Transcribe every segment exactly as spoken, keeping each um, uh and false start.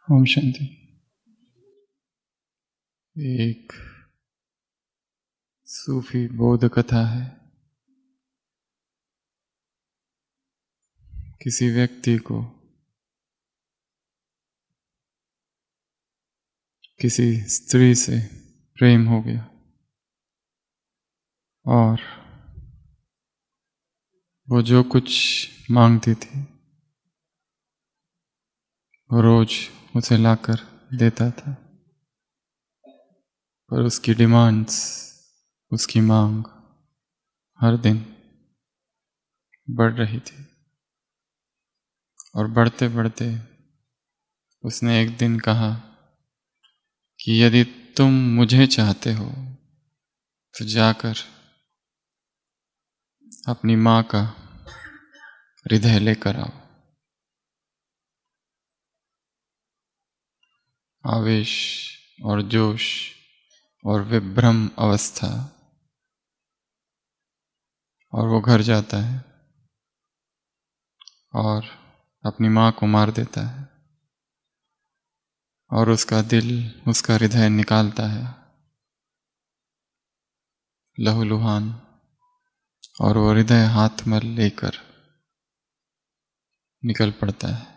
ओम शांति। एक सूफी बोध कथा है। किसी व्यक्ति को किसी स्त्री से प्रेम हो गया और वो जो कुछ मांगती थी वो रोज उसे लाकर देता था, पर उसकी डिमांड्स, उसकी मांग हर दिन बढ़ रही थी। और बढ़ते बढ़ते उसने एक दिन कहा कि यदि तुम मुझे चाहते हो तो जाकर अपनी माँ का हृदय लेकर आओ। आवेश और जोश और विभ्रम अवस्था, और वो घर जाता है और अपनी माँ को मार देता है और उसका दिल, उसका हृदय निकालता है लहूलुहान, और वो हृदय हाथ में लेकर निकल पड़ता है।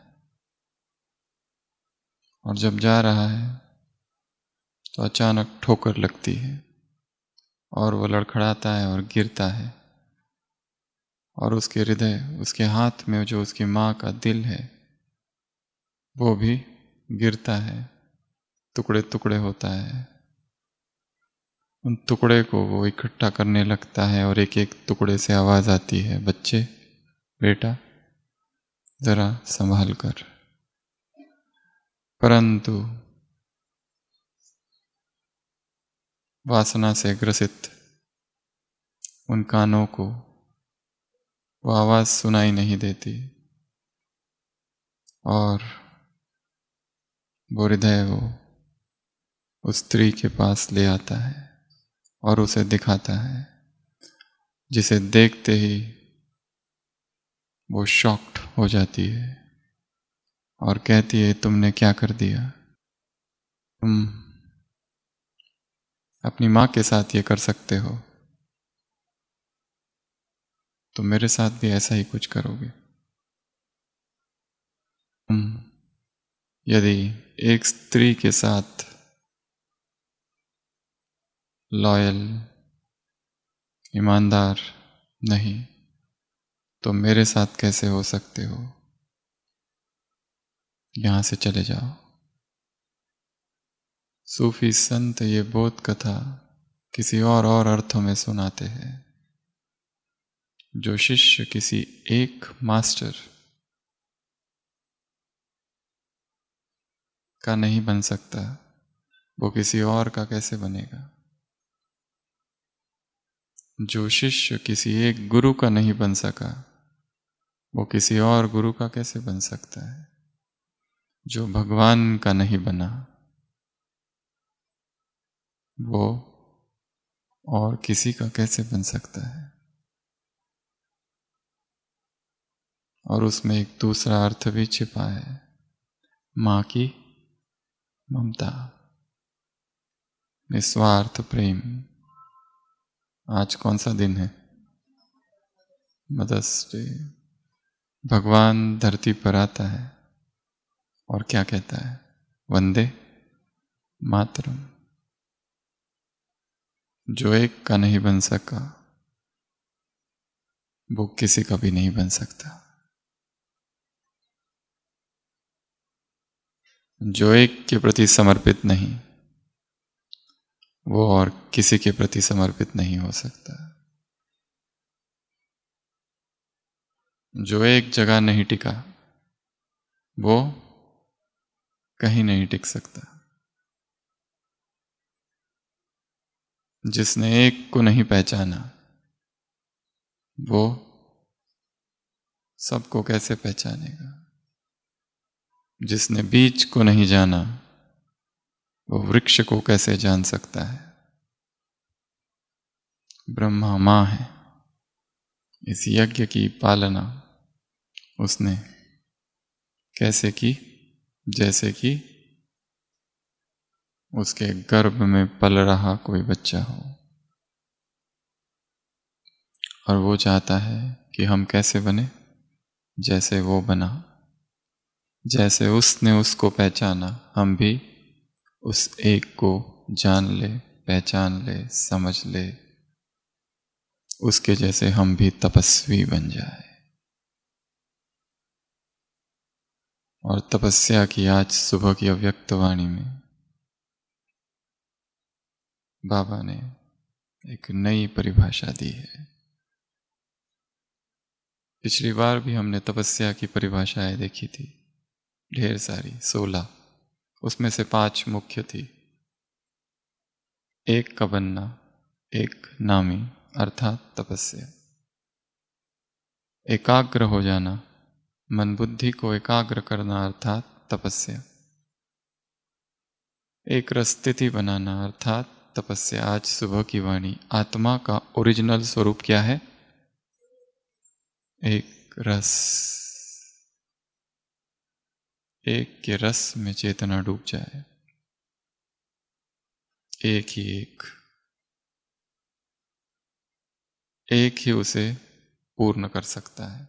और जब जा रहा है तो अचानक ठोकर लगती है और वो लड़खड़ाता है और गिरता है, और उसके हृदय, उसके हाथ में जो उसकी माँ का दिल है वो भी गिरता है, टुकड़े टुकड़े होता है। उन टुकड़े को वो इकट्ठा करने लगता है और एक एक टुकड़े से आवाज़ आती है, बच्चे, बेटा, जरा संभाल कर। परंतु वासना से ग्रसित उन कानों को वो आवाज़ सुनाई नहीं देती और वो हृदय वो उस स्त्री के पास ले आता है और उसे दिखाता है, जिसे देखते ही वो शॉक्ड हो जाती है और कहती है, तुमने क्या कर दिया? तुम अपनी माँ के साथ ये कर सकते हो तो मेरे साथ भी ऐसा ही कुछ करोगे। तुम यदि एक स्त्री के साथ लॉयल, ईमानदार नहीं तो मेरे साथ कैसे हो सकते हो? यहाँ से चले जाओ। सूफी संत ये बोध कथा किसी और और अर्थों में सुनाते हैं। जो शिष्य किसी एक मास्टर का नहीं बन सकता वो किसी और का कैसे बनेगा? जो शिष्य किसी एक गुरु का नहीं बन सका वो किसी और गुरु का कैसे बन सकता है? जो भगवान का नहीं बना वो और किसी का कैसे बन सकता है? और उसमें एक दूसरा अर्थ भी छिपा है, माँ की ममता, निस्वार्थ प्रेम। आज कौन सा दिन है? Mother's day. भगवान धरती पर आता है और क्या कहता है? वंदे मातरम। जो एक का नहीं बन सका वो किसी का भी नहीं बन सकता। जो एक के प्रति समर्पित नहीं वो और किसी के प्रति समर्पित नहीं हो सकता। जो एक जगह नहीं टिका वो कहीं नहीं टिक सकता। जिसने एक को नहीं पहचाना वो सबको कैसे पहचानेगा? जिसने बीज को नहीं जाना वो वृक्ष को कैसे जान सकता है? ब्रह्मा माँ है। इस यज्ञ की पालना उसने कैसे की? जैसे कि उसके गर्भ में पल रहा कोई बच्चा हो और वो चाहता है कि हम कैसे बने, जैसे वो बना, जैसे उसने उसको पहचाना हम भी उस एक को जान ले, पहचान ले, समझ ले, उसके जैसे हम भी तपस्वी बन जाए। और तपस्या की आज सुबह की अव्यक्त वाणी में बाबा ने एक नई परिभाषा दी है। पिछली बार भी हमने तपस्या की परिभाषाएं देखी थी, ढेर सारी, सोलह। उसमें से पांच मुख्य थी। एक का बनना, एक नामी अर्थात तपस्या, एकाग्र हो जाना, मन बुद्धि को एकाग्र करना अर्थात तपस्या, एक रस्थिति बनाना अर्थात तपस्या। आज सुबह की वाणी, आत्मा का ओरिजिनल स्वरूप क्या है? एक रस। एक के रस में चेतना डूब जाए, एक ही एक, एक ही उसे पूर्ण कर सकता है।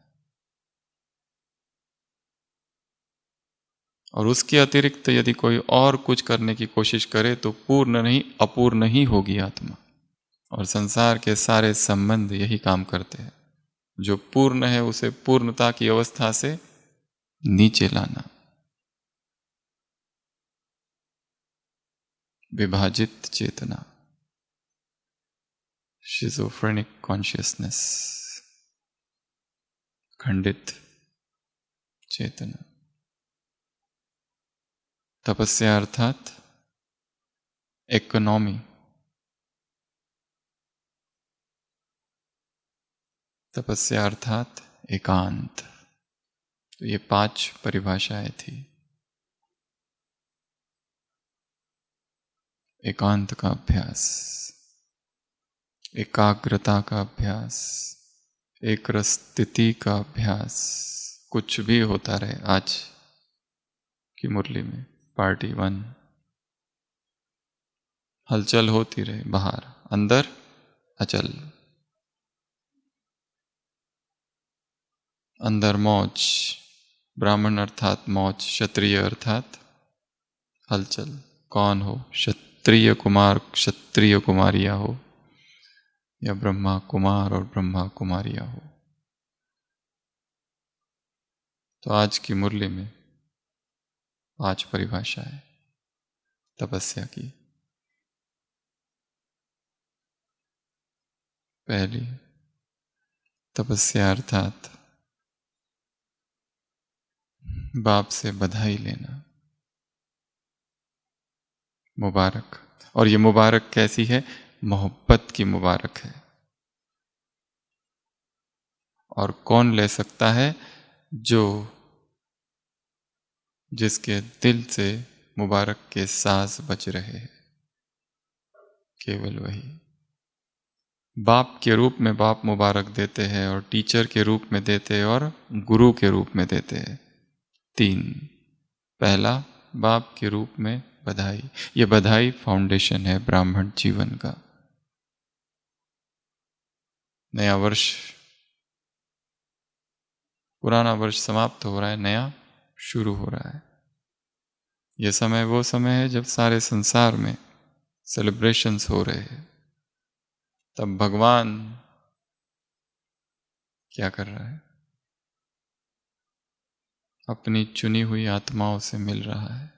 और उसके अतिरिक्त यदि कोई और कुछ करने की कोशिश करे तो पूर्ण नहीं, अपूर्ण ही होगी आत्मा। और संसार के सारे संबंध यही काम करते हैं। जो पूर्ण है उसे पूर्णता की अवस्था से नीचे लाना, विभाजित चेतना, शिजोफ्रेनिक कॉन्शियसनेस, खंडित चेतना। तपस्या अर्थात इकोनॉमी, तपस्या अर्थात एकांत। तो ये पांच परिभाषाएं थी। एकांत का अभ्यास, एकाग्रता का अभ्यास, एक स्थिति का अभ्यास। कुछ भी होता रहे आज की मुरली में, पार्टी वन, हलचल होती रहे बाहर, अंदर अचल, अंदर मौज, ब्राह्मण अर्थात मौज, क्षत्रिय अर्थात हलचल। कौन हो, क्षत्रिय कुमार, क्षत्रिय कुमारिया हो, या ब्रह्मा कुमार और ब्रह्मा कुमारिया हो। तो आज की मुरली में पांच परिभाषाएं तपस्या की। पहली, तपस्या अर्थात बाप से बधाई लेना, मुबारक। और ये मुबारक कैसी है? मोहब्बत की मुबारक है। और कौन ले सकता है? जो जिसके दिल से मुबारक के सांस बज रहे हैं, केवल वही। बाप के रूप में बाप मुबारक देते हैं, और टीचर के रूप में देते हैं, और गुरु के रूप में देते हैं। तीन। पहला, बाप के रूप में बधाई। ये बधाई फाउंडेशन है ब्राह्मण जीवन का। नया वर्ष, पुराना वर्ष समाप्त हो रहा है, नया शुरू हो रहा है। यह समय वो समय है जब सारे संसार में सेलिब्रेशंस हो रहे हैं। तब भगवान क्या कर रहा है? अपनी चुनी हुई आत्माओं से मिल रहा है।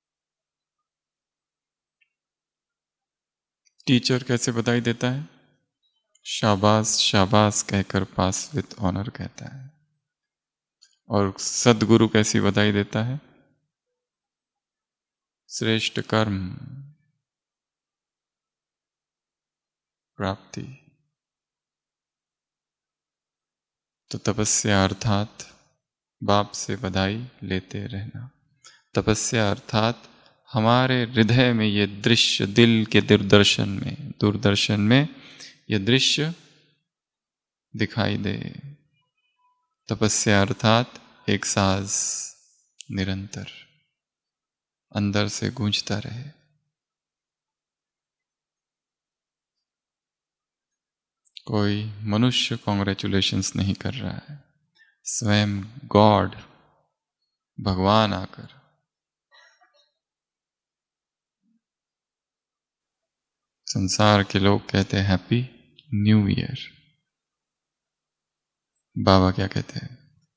टीचर कैसे बधाई देता है? शाबाश शाबाश कहकर पास विद ऑनर कहता है। और सदगुरु कैसी बधाई देता है? श्रेष्ठ कर्म प्राप्ति। तो तपस्या अर्थात बाप से बधाई लेते रहना। तपस्या अर्थात हमारे हृदय में ये दृश्य, दिल के दूरदर्शन में दूरदर्शन में ये दृश्य दिखाई दे। तपस्या अर्थात एक साज निरंतर अंदर से गूंजता रहे। कोई मनुष्य कॉन्ग्रेचुलेशंस नहीं कर रहा है, स्वयं गॉड, भगवान आकर संसार के लोग कहते हैं हैप्पी न्यू ईयर। बाबा क्या कहते हैं?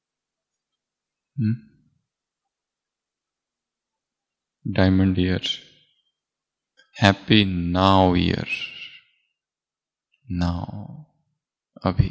Diamond year, happy now year, now, अभी।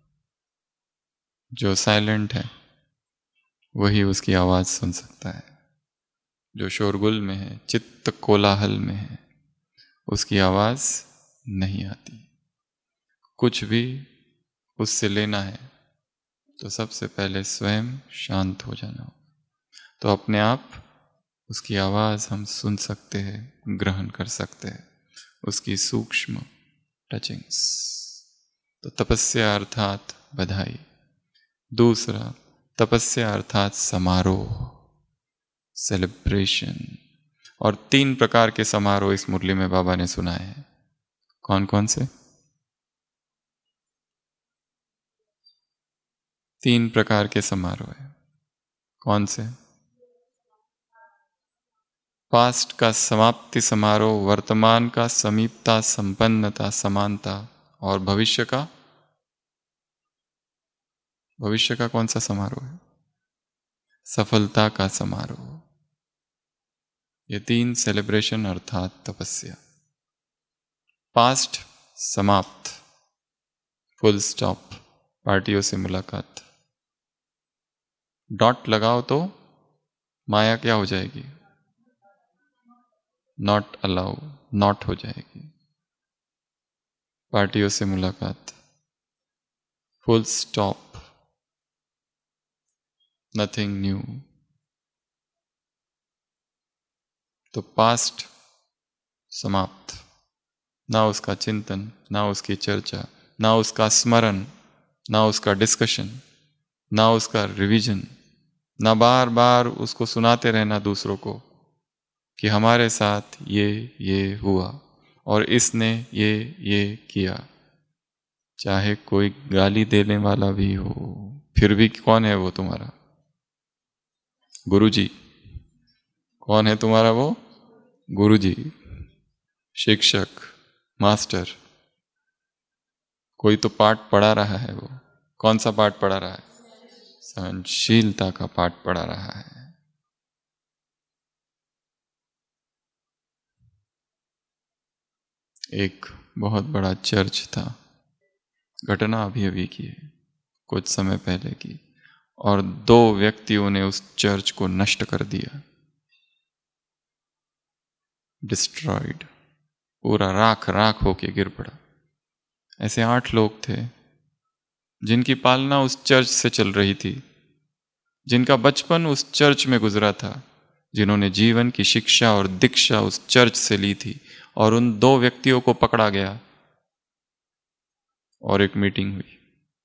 जो साइलेंट है वही उसकी आवाज सुन सकता है, जो शोरगुल में है, चित्त कोलाहल में है, उसकी आवाज नहीं आती। कुछ भी उससे लेना है तो सबसे पहले स्वयं शांत हो जाना हो, तो अपने आप उसकी आवाज हम सुन सकते हैं, ग्रहण कर सकते हैं, उसकी सूक्ष्म टचिंग्स। तो तपस्या अर्थात बधाई। दूसरा, तपस्या अर्थात समारोह, सेलिब्रेशन। और तीन प्रकार के समारोह इस मुरली में बाबा ने सुनाए हैं। कौन कौन से? तीन प्रकार के समारोह है। कौन से? पास्ट का समाप्ति समारोह, वर्तमान का समीपता, संपन्नता, समानता, और भविष्य का? भविष्य का कौन सा समारोह है? सफलता का समारोह। ये तीन सेलिब्रेशन अर्थात तपस्या। पास्ट समाप्त, फुल स्टॉप, पार्टियों से मुलाकात। डॉट लगाओ तो माया क्या हो जाएगी? नॉट अलाउ, नॉट हो जाएगी। पार्टियों से मुलाकात, फुल स्टॉप, नथिंग न्यू। तो पास्ट समाप्त, ना उसका चिंतन, ना उसकी चर्चा, ना उसका स्मरण, ना उसका डिस्कशन, ना उसका रिवीजन, ना बार बार उसको सुनाते रहना दूसरों को कि हमारे साथ ये ये हुआ और इसने ये ये किया। चाहे कोई गाली देने वाला भी हो, फिर भी कौन है वो तुम्हारा? गुरुजी। कौन है तुम्हारा वो? गुरुजी, शिक्षक, मास्टर। कोई तो पाठ पढ़ा रहा है, वो कौन सा पाठ पढ़ा रहा है? सहनशीलता का पाठ पढ़ा रहा है। एक बहुत बड़ा चर्च था, घटना अभी अभी की है, कुछ समय पहले की, और दो व्यक्तियों ने उस चर्च को नष्ट कर दिया, डिस्ट्रॉयड, पूरा राख राख होके गिर पड़ा। ऐसे आठ लोग थे जिनकी पालना उस चर्च से चल रही थी, जिनका बचपन उस चर्च में गुजरा था, जिन्होंने जीवन की शिक्षा और दीक्षा उस चर्च से ली थी, और उन दो व्यक्तियों को पकड़ा गया और एक मीटिंग हुई,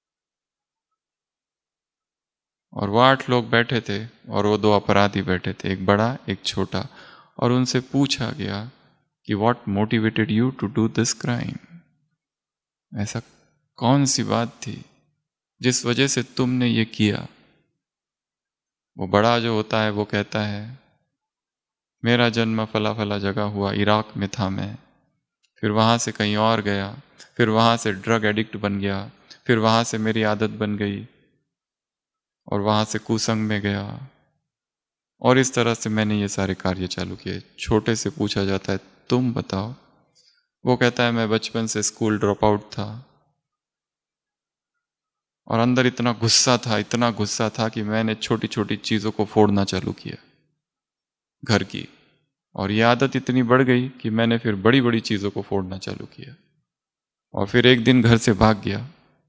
और वो आठ लोग बैठे थे और वो दो अपराधी बैठे थे, एक बड़ा एक छोटा, और उनसे पूछा गया कि what motivated you to do this crime? ऐसा कौन सी बात थी जिस वजह से तुमने ये किया? वो बड़ा जो होता है वो कहता है, मेरा जन्म फला फला जगह हुआ, इराक में था मैं, फिर वहाँ से कहीं और गया, फिर वहाँ से ड्रग एडिक्ट बन गया, फिर वहाँ से मेरी आदत बन गई और वहाँ से कुसंग में गया, और इस तरह से मैंने ये सारे कार्य चालू किए। छोटे से पूछा जाता है तुम बताओ? वो कहता है मैं बचपन से स्कूल ड्रॉप आउट था और अंदर इतना गुस्सा था, इतना गुस्सा था कि मैंने छोटी छोटी चीज़ों को फोड़ना चालू किया घर की, और ये आदत इतनी बढ़ गई कि मैंने फिर बड़ी बड़ी चीज़ों को फोड़ना चालू किया, और फिर एक दिन घर से भाग गया,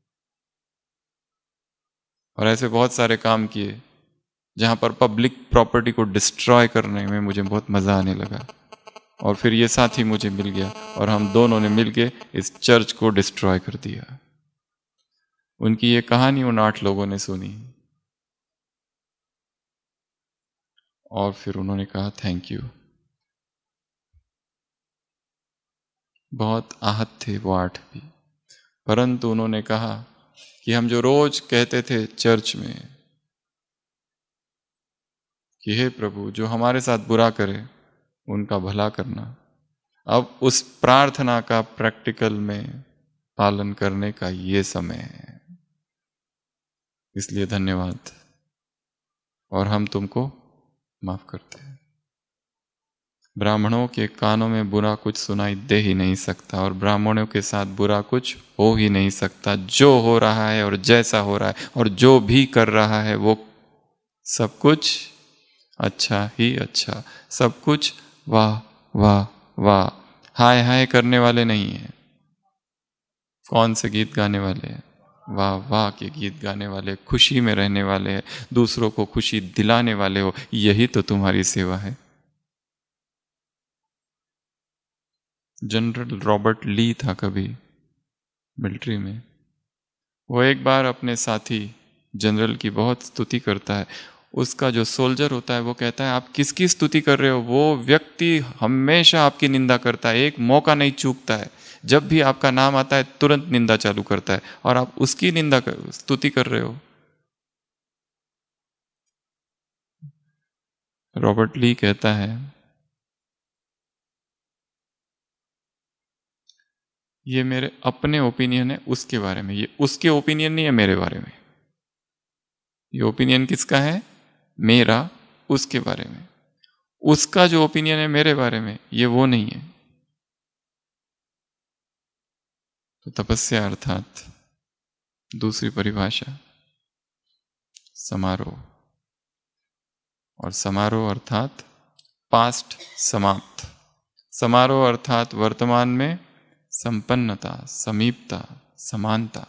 और ऐसे बहुत सारे काम किए जहाँ पर पब्लिक प्रॉपर्टी को डिस्ट्रॉय करने में मुझे बहुत मज़ा आने लगा, और फिर ये साथी मुझे मिल गया और हम दोनों ने मिलके इस चर्च को डिस्ट्रॉय कर दिया। उनकी ये कहानी उन आठ लोगों ने सुनी और फिर उन्होंने कहा थैंक यू। बहुत आहत थे वो आठ भी, परंतु उन्होंने कहा कि हम जो रोज कहते थे चर्च में कि हे प्रभु, जो हमारे साथ बुरा करे उनका भला करना, अब उस प्रार्थना का प्रैक्टिकल में पालन करने का ये समय है। इसलिए धन्यवाद, और हम तुमको माफ करते हैं। ब्राह्मणों के कानों में बुरा कुछ सुनाई दे ही नहीं सकता, और ब्राह्मणों के साथ बुरा कुछ हो ही नहीं सकता। जो हो रहा है और जैसा हो रहा है और जो भी कर रहा है वो सब कुछ अच्छा ही अच्छा, सब कुछ वाह वाह वाह। हाय हाय करने वाले नहीं हैं। कौन से गीत गाने वाले हैं? वाह वाह के गीत गाने वाले, खुशी में रहने वाले हैं, दूसरों को खुशी दिलाने वाले हो। यही तो तुम्हारी सेवा है। जनरल रॉबर्ट ली था कभी मिलिट्री में। वो एक बार अपने साथी जनरल की बहुत स्तुति करता है। उसका जो सोल्जर होता है वो कहता है, आप किसकी स्तुति कर रहे हो? वो व्यक्ति हमेशा आपकी निंदा करता है, एक मौका नहीं चूकता है। जब भी आपका नाम आता है तुरंत निंदा चालू करता है, और आप उसकी निंदा कर, स्तुति कर रहे हो। रॉबर्ट ली कहता है, ये मेरे अपने ओपिनियन है उसके बारे में, ये उसके ओपिनियन नहीं है मेरे बारे में। ये ओपिनियन किसका है? मेरा, उसके बारे में। उसका जो ओपिनियन है मेरे बारे में, ये वो नहीं है। तो तपस्या अर्थात दूसरी परिभाषा समारोह, और समारोह अर्थात पास्ट समाप्त। समारोह अर्थात वर्तमान में संपन्नता, समीपता, समानता,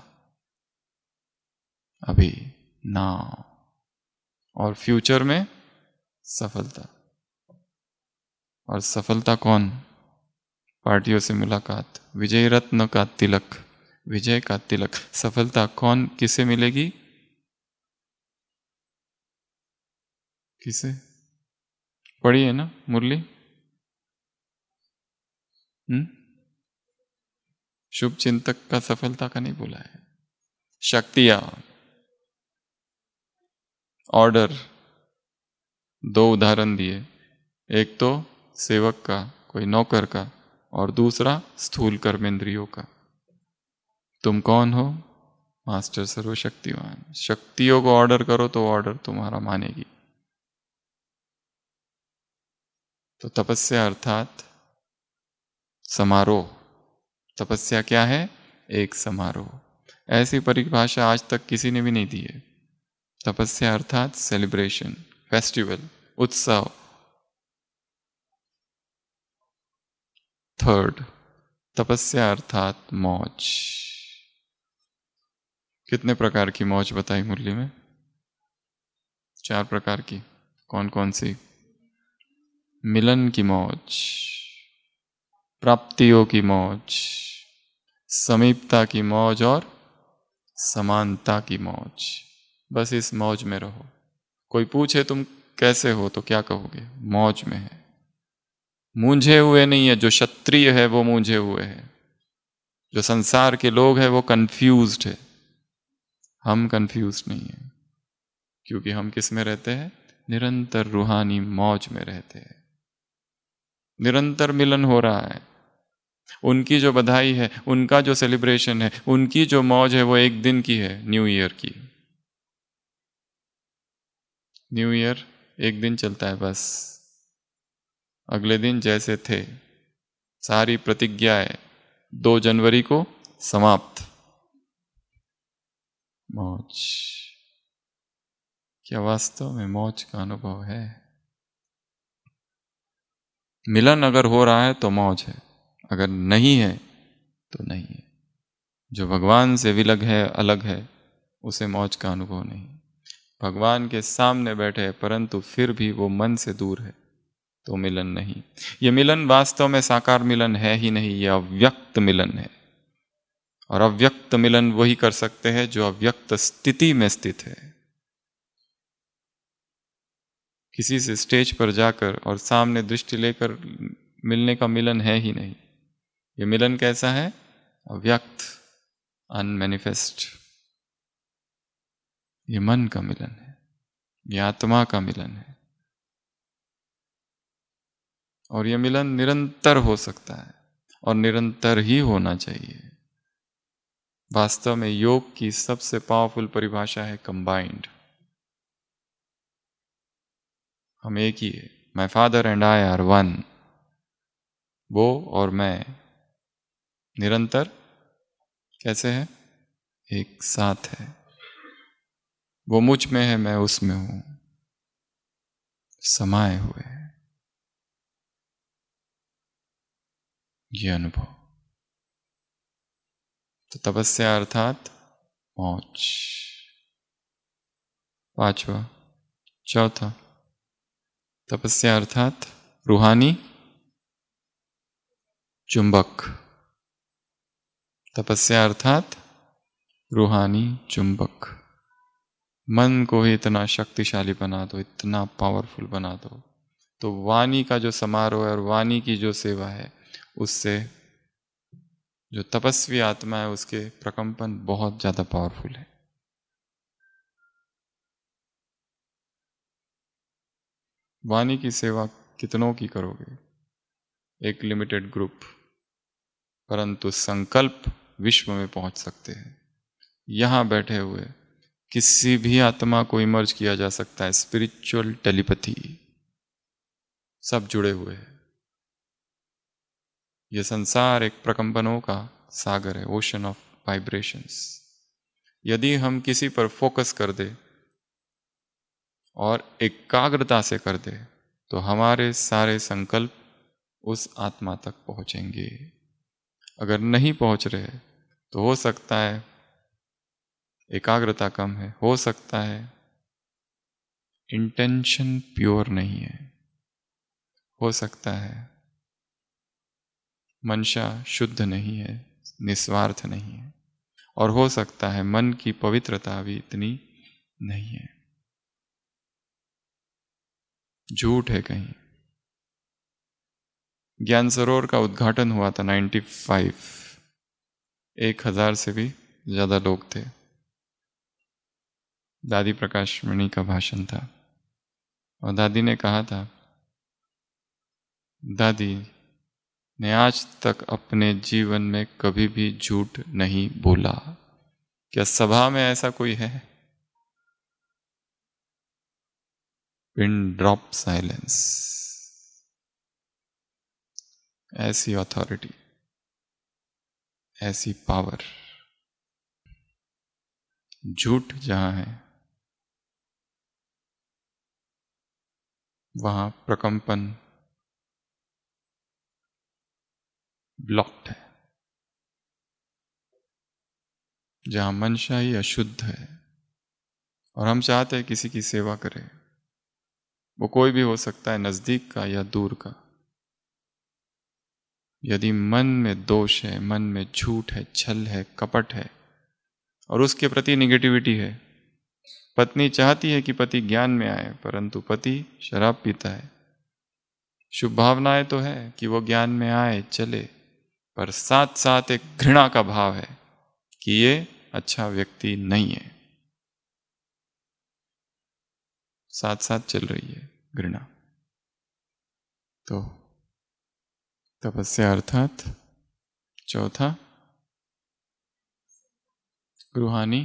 अभी, नाउ, और फ्यूचर में सफलता। और सफलता कौन? पार्टियों से मुलाकात, विजय रत्न का तिलक, विजय का तिलक। सफलता कौन, किसे मिलेगी? किसे? पढ़ी है ना मुरली? हम्म शुभ चिंतक का सफलता का नहीं बोला है। शक्तियां, ऑर्डर, दो उदाहरण दिए। एक तो सेवक का, कोई नौकर का, और दूसरा स्थूल कर्मेंद्रियों का। तुम कौन हो? मास्टर सर्वशक्तिवान। शक्तियों को ऑर्डर करो तो ऑर्डर तुम्हारा मानेगी। तो तपस्या अर्थात समारोह। तपस्या क्या है? एक समारोह। ऐसी परिभाषा आज तक किसी ने भी नहीं दी है। तपस्या अर्थात सेलिब्रेशन, फेस्टिवल, उत्सव। थर्ड, तपस्या अर्थात मौज। कितने प्रकार की मौज बताई मुरली में? चार प्रकार की। कौन कौन सी? मिलन की मौज, प्राप्तियों की मौज, समीपता की मौज, और समानता की मौज। बस इस मौज में रहो। कोई पूछे तुम कैसे हो तो क्या कहोगे? मौज में है। मूंझे हुए नहीं है। जो क्षत्रिय है वो मूंझे हुए है, जो संसार के लोग हैं वो कंफ्यूज्ड है। हम कंफ्यूज्ड नहीं है, क्योंकि हम किस में रहते हैं? निरंतर रूहानी मौज में रहते हैं। निरंतर मिलन हो रहा है। उनकी जो बधाई है, उनका जो सेलिब्रेशन है, उनकी जो मौज है वो एक दिन की है, न्यू ईयर की। न्यू ईयर एक दिन चलता है बस। अगले दिन जैसे थे, सारी प्रतिज्ञाएं दो जनवरी को समाप्त। मौज। क्या वास्तव में मौज का अनुभव है? मिलन अगर हो रहा है तो मौज है, अगर नहीं है तो नहीं है। जो भगवान से विलग है, अलग है, उसे मौज का अनुभव नहीं। भगवान के सामने बैठे है परंतु फिर भी वो मन से दूर है, तो मिलन नहीं। ये मिलन वास्तव में साकार मिलन है ही नहीं, ये अव्यक्त मिलन है। और अव्यक्त मिलन वही कर सकते हैं जो अव्यक्त स्थिति में स्थित है। किसी से स्टेज पर जाकर और सामने दृष्टि लेकर मिलने का मिलन है ही नहीं। ये मिलन कैसा है? अव्यक्त, अनमैनिफेस्ट, ये मन का मिलन है, ये आत्मा का मिलन है। और ये मिलन निरंतर हो सकता है और निरंतर ही होना चाहिए। वास्तव में योग की सबसे पावरफुल परिभाषा है कंबाइंड। हम एक ही है। My father and I are one. वो और मैं निरंतर कैसे है? एक साथ है। वो मुझ में है, मैं उसमें हूं, समाये हुए हैं। ये अनुभव। तो तपस्या अर्थात मौज। पांचवा। चौथा, तपस्या अर्थात रूहानी चुंबक। तपस्या अर्थात रूहानी चुंबक। मन को ही इतना शक्तिशाली बना दो, इतना पावरफुल बना दो, तो वाणी का जो समारोह है और वाणी की जो सेवा है, उससे जो तपस्वी आत्मा है उसके प्रकंपन बहुत ज्यादा पावरफुल है। वाणी की सेवा कितनों की करोगे? एक लिमिटेड ग्रुप, परंतु संकल्प विश्व में पहुंच सकते हैं। यहां बैठे हुए किसी भी आत्मा को इमर्ज किया जा सकता है। स्पिरिचुअल टेलीपैथी, सब जुड़े हुए हैं। यह संसार एक प्रकंपनों का सागर है, ओशन ऑफ वाइब्रेशंस। यदि हम किसी पर फोकस कर दे और एकाग्रता से कर दे, तो हमारे सारे संकल्प उस आत्मा तक पहुंचेंगे। अगर नहीं पहुंच रहे तो हो सकता है एकाग्रता कम है, हो सकता है इंटेंशन प्योर नहीं है, हो सकता है मंशा शुद्ध नहीं है, निस्वार्थ नहीं है, और हो सकता है मन की पवित्रता भी इतनी नहीं है, झूठ है कहीं। ज्ञान सरोवर का उद्घाटन हुआ था नाइन्टी फाइव। एक हजार से भी ज्यादा लोग थे। दादी प्रकाश मणि का भाषण था और दादी ने कहा था, दादी ने आज तक अपने जीवन में कभी भी झूठ नहीं बोला। क्या सभा में ऐसा कोई है? Pin drop silence. ऐसी अथॉरिटी, ऐसी पावर। झूठ जहां है वहां प्रकंपन ब्लॉक्ड है। जहां मंशा ही अशुद्ध है और हम चाहते हैं किसी की सेवा करें, वो कोई भी हो सकता है, नजदीक का या दूर का। यदि मन में दोष है, मन में झूठ है, छल है, कपट है और उसके प्रति निगेटिविटी है, पत्नी चाहती है कि पति ज्ञान में आए, परंतु पति शराब पीता है। शुभ भावनाएं तो है कि वो ज्ञान में आए, चले, पर साथ साथ एक घृणा का भाव है कि ये अच्छा व्यक्ति नहीं है। साथ साथ चल रही है घृणा। तो तपस्या अर्थात चौथा, रूहानी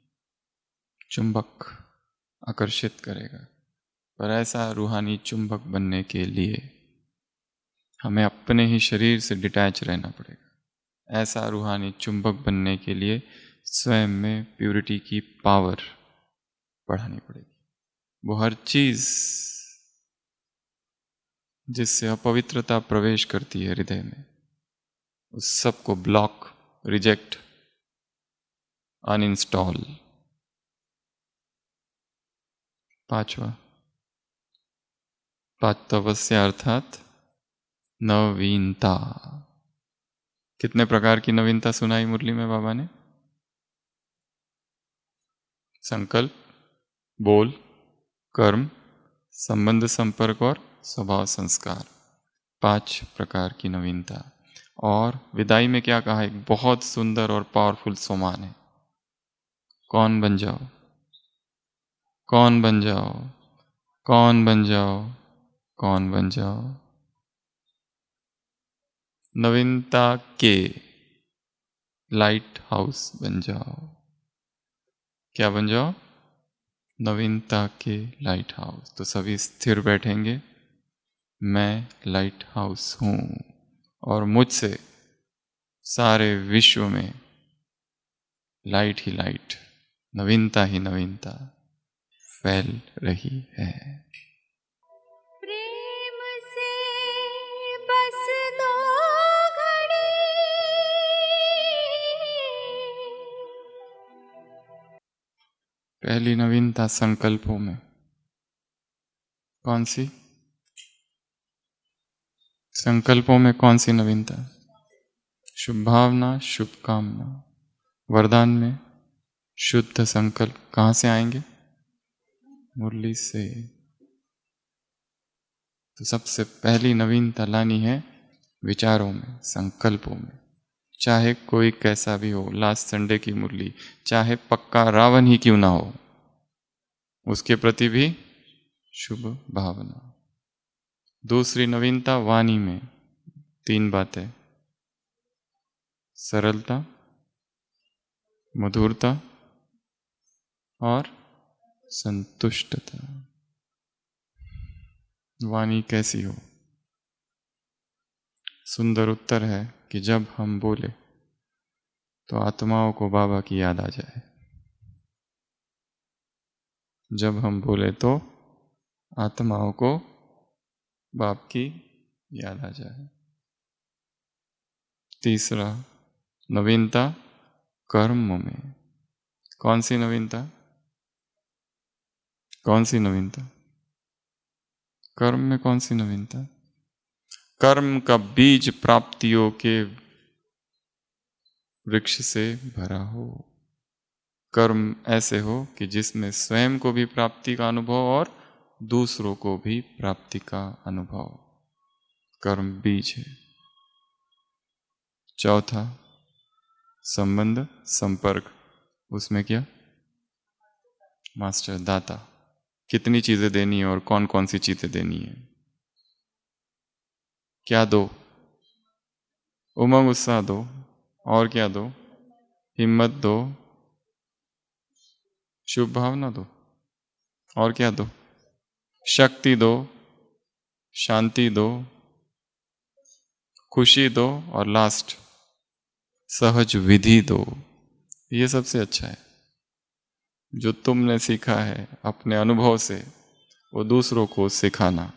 चुंबक आकर्षित करेगा। पर ऐसा रूहानी चुंबक बनने के लिए हमें अपने ही शरीर से डिटैच रहना पड़ेगा। ऐसा रूहानी चुंबक बनने के लिए स्वयं में प्यूरिटी की पावर बढ़ानी पड़ेगी। वो हर चीज जिससे अपवित्रता प्रवेश करती है हृदय में, उस सब को ब्लॉक, रिजेक्ट, अनइंस्टॉल। पांचवा, पांच तपस्या अर्थात नवीनता। कितने प्रकार की नवीनता सुनाई मुरली में बाबा ने? संकल्प, बोल, कर्म, संबंध संपर्क और स्वभाव संस्कार। पांच प्रकार की नवीनता। और विदाई में क्या कहा, एक बहुत सुंदर और पावरफुल सोमान है, कौन बन जाओ, कौन बन जाओ, कौन बन जाओ, कौन बन जाओ। नवीनता के लाइट हाउस बन जाओ। क्या बन जाओ? नवीनता के लाइट हाउस। तो सभी स्थिर बैठेंगे, मैं लाइट हाउस हूं और मुझसे सारे विश्व में लाइट ही लाइट, नवीनता ही नवीनता फैल रही है। प्रेम से बस दो घड़ी, पहली नवीनता संकल्पों में। कौन सी? संकल्पों में कौन सी नवीनता? शुभ भावना, शुभ कामना। वरदान में शुद्ध संकल्प कहाँ से आएंगे? मुरली से। तो सबसे पहली नवीनता लानी है विचारों में, संकल्पों में। चाहे कोई कैसा भी हो, लास्ट संडे की मुरली, चाहे पक्का रावण ही क्यों ना हो, उसके प्रति भी शुभ भावना। दूसरी नवीनता वाणी में, तीन बातें, सरलता, मधुरता और संतुष्टता। वाणी कैसी हो? सुंदर उत्तर है कि जब हम बोले तो आत्माओं को बाबा की याद आ जाए। जब हम बोले तो आत्माओं को बाप की याद आ जाए। तीसरा नवीनता कर्म में। कौन सी नवीनता? कौन सी नवीनता? कर्म में कौन सी नवीनता? कर्म का बीज प्राप्तियों के वृक्ष से भरा हो। कर्म ऐसे हो कि जिसमें स्वयं को भी प्राप्ति का अनुभव और दूसरों को भी प्राप्ति का अनुभव। कर्म बीज है। चौथा संबंध, संपर्क। उसमें क्या? मास्टर, दाता। कितनी चीजें देनी है और कौन कौन सी चीजें देनी है? क्या दो? उमंग उत्साह दो। और क्या दो? हिम्मत दो, शुभ भावना दो। और क्या दो? शक्ति दो, शांति दो, खुशी दो और लास्ट सहज विधि दो। ये सबसे अच्छा है। जो तुमने सीखा है अपने अनुभव से, वो दूसरों को सिखाना।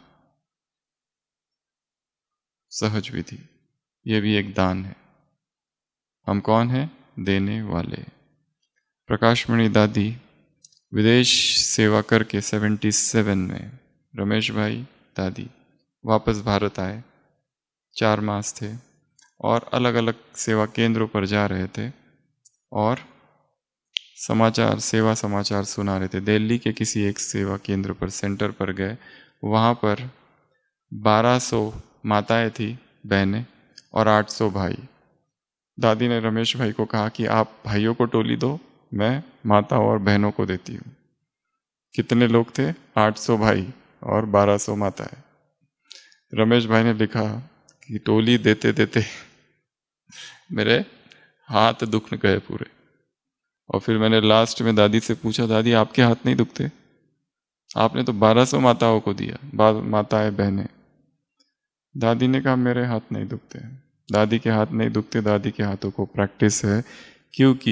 सहज विधि, ये भी एक दान है। हम कौन हैं? देने वाले। प्रकाशमणि दादी विदेश सेवा करके सेवेंटी सेवन में रमेश भाई दादी वापस भारत आए। चार मास थे और अलग अलग सेवा केंद्रों पर जा रहे थे और समाचार, सेवा समाचार सुना रहे थे। दिल्ली के किसी एक सेवा केंद्र पर, सेंटर पर गए। वहाँ पर बारह सौ माताएं थी, बहनें, और आठ सौ भाई। दादी ने रमेश भाई को कहा कि आप भाइयों को टोली दो, मैं माताओं और बहनों को देती हूँ। कितने लोग थे? आठ सौ भाई और बारह सौ माताएं। रमेश भाई ने लिखा कि टोली देते देते मेरे हाथ दुख गए पूरे। और फिर मैंने लास्ट में दादी से पूछा, दादी आपके हाथ नहीं दुखते? आपने तो बारह सौ माताओं को दिया, माताएं बहनें। दादी ने कहा मेरे हाथ नहीं दुखते। दादी के हाथ नहीं दुखते, दादी के हाथों को प्रैक्टिस है, क्योंकि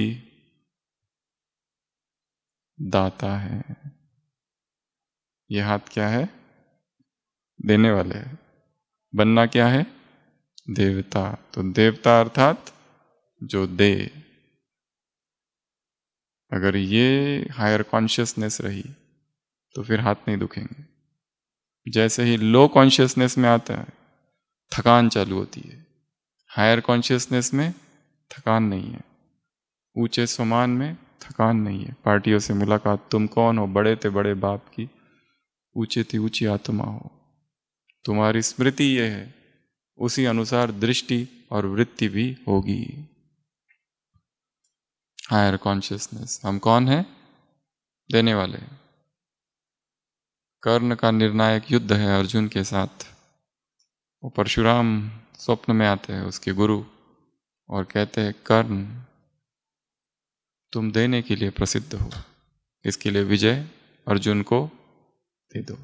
दाता है। ये हाथ क्या है? देने वाले है। बनना क्या है? देवता। तो देवता अर्थात जो दे। अगर ये हायर कॉन्शियसनेस रही तो फिर हाथ नहीं दुखेंगे। जैसे ही लो कॉन्शियसनेस में आता है थकान चालू होती है, हायर कॉन्शियसनेस में थकान नहीं है, ऊंचे स्वमान में थकान नहीं है। पार्टियों से मुलाकात, तुम कौन हो? बड़े थे बड़े बाप की, ऊंचे थी ऊंची आत्मा हो। तुम्हारी स्मृति ये है, उसी अनुसार दृष्टि और वृत्ति भी होगी। Higher consciousness. हम कौन है? देने वाले। कर्ण का निर्णायक युद्ध है अर्जुन के साथ। वो परशुराम स्वप्न में आते हैं, उसके गुरु, और कहते हैं कर्ण तुम देने के लिए प्रसिद्ध हो, इसके लिए विजय अर्जुन को दे दो।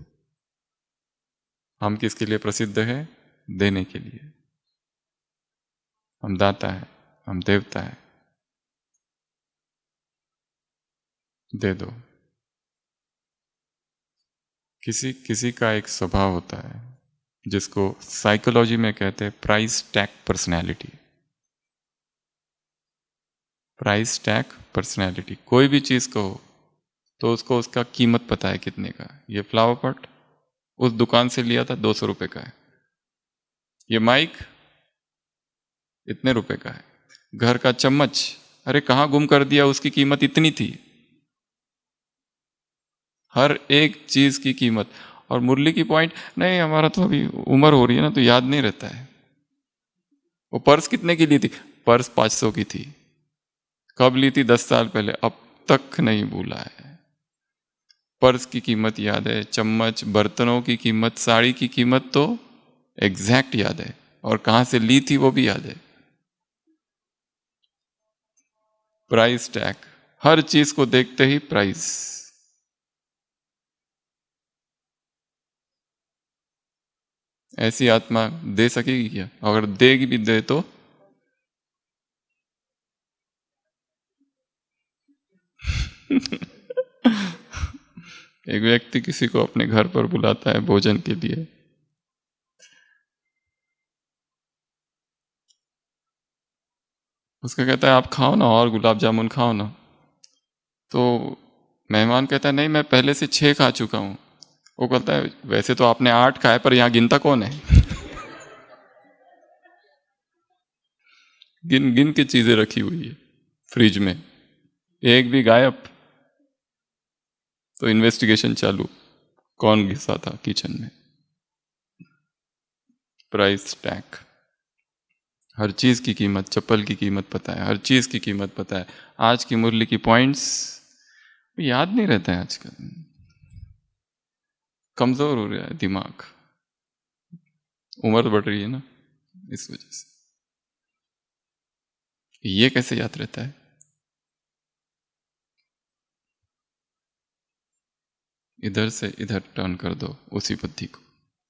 हम किसके लिए प्रसिद्ध है? देने के लिए। हम दाता है, हम देवता है, दे दो। किसी किसी का एक स्वभाव होता है जिसको साइकोलॉजी में कहते हैं price tag personality. Price tag personality. कोई भी चीज को हो तो उसको उसका कीमत पता है कितने का। ये फ्लावर पॉट उस दुकान से लिया था, दो सौ रुपए का है। ये माइक इतने रुपए का है। घर का चम्मच अरे कहाँ गुम कर दिया, उसकी कीमत इतनी थी। हर एक चीज की कीमत। और मुरली की पॉइंट नहीं, हमारा तो अभी उम्र हो रही है ना तो याद नहीं रहता है। वो पर्स कितने की ली थी? पर्स पांच सौ की थी। कब ली थी? दस साल पहले। अब तक नहीं भूला है। पर्स की कीमत याद है, चम्मच, बर्तनों की कीमत, साड़ी की कीमत तो एग्जैक्ट याद है, और कहां से ली थी वो भी याद है। प्राइस टैग, हर चीज को देखते ही प्राइस। ऐसी आत्मा दे सकेगी क्या? अगर देगी भी दे तो एक व्यक्ति किसी को अपने घर पर बुलाता है भोजन के लिए। उसका कहता है आप खाओ ना, और गुलाब जामुन खाओ ना। तो मेहमान कहता है नहीं, मैं पहले से छह खा चुका हूं। वो कहता है वैसे तो आपने आठ खाए, पर यहां गिनता कौन है? गिन गिन के चीजें रखी हुई है फ्रिज में, एक भी गायब। तो इन्वेस्टिगेशन चालू, कौन घिसा था किचन में। Price tag. हर चीज की कीमत, चप्पल की कीमत पता है, हर चीज की कीमत पता है। आज की मुरली की पॉइंट्स याद नहीं रहता है आजकल। कमजोर हो रहा है दिमाग, उम्र बढ़ रही है ना, इस वजह से। ये कैसे याद रहता है? इधर से इधर टर्न कर दो उसी बुद्धि को।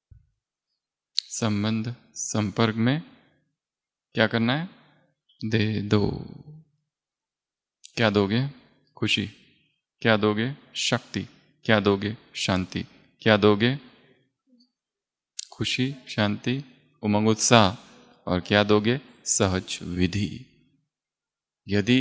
संबंध संपर्क में क्या करना है? दे दो। क्या दोगे? खुशी। क्या दोगे? शक्ति। क्या दोगे? शांति। क्या दोगे? खुशी, शांति, उमंग, उत्साह। और क्या दोगे? सहज विधि। यदि